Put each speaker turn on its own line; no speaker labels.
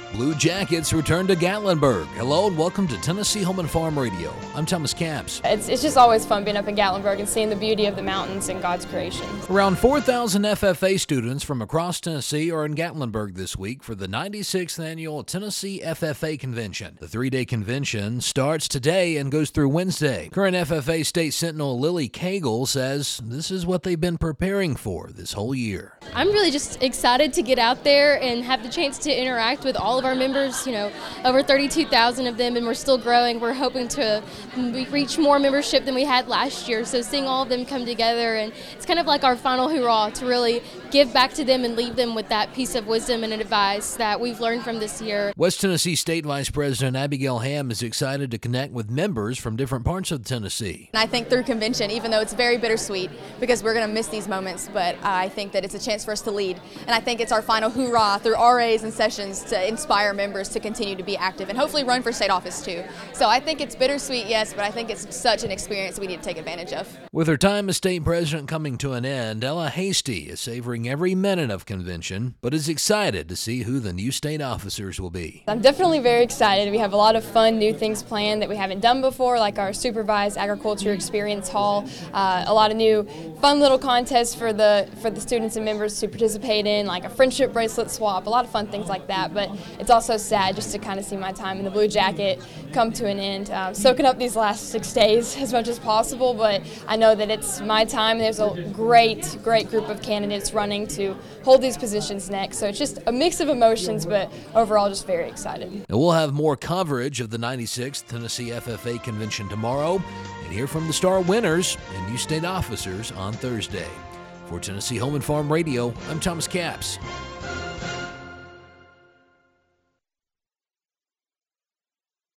Blue Jackets return to Gatlinburg. Hello and welcome to Tennessee Home and Farm Radio. I'm Thomas Capps.
It's just always fun being up in Gatlinburg and seeing the beauty of the mountains and God's creation.
Around 4,000 FFA students from across Tennessee are in Gatlinburg this week for the 96th Annual Tennessee FFA Convention. The three-day convention starts today and goes through Wednesday. Current FFA State Sentinel Lily Cagle says this is what they've been preparing for this whole year.
I'm really just excited to get out there and have the chance to interact with all of our members, over 32,000 of them, and we're still growing. We're hoping to reach more membership than we had last year, so seeing all of them come together, and it's kind of like our final hurrah to really give back to them and leave them with that piece of wisdom and advice that we've learned from this year.
West Tennessee State Vice President Abigail Ham is excited to connect with members from different parts of Tennessee.
And I think through convention, even though it's very bittersweet because we're going to miss these moments, but I think that it's a chance for us to lead. And I think it's our final hoorah through RAs and sessions to inspire members to continue to be active and hopefully run for state office too. So I think it's bittersweet, yes, but I think it's such an experience we need to take advantage of.
With her time as state president coming to an end, Ella Hasty is savoring every minute of convention, but is excited to see who the new state officers will be.
I'm definitely very excited. We have a lot of fun new things planned that we haven't done before, like our supervised agriculture experience hall, a lot of new fun little contests for the students and members to participate in, like a friendship bracelet swap, a lot of fun things like that. But it's also sad just to kind of see my time in the Blue Jacket come to an end. Soaking up these last 6 days as much as possible, but I know that it's my time. There's a great group of candidates running to hold these positions next, so it's just a mix of emotions, but overall just very excited.
And we'll have more coverage of the 96th Tennessee FFA Convention tomorrow and hear from the star winners and new state officers on Thursday. For Tennessee Home and Farm Radio, I'm Thomas Capps.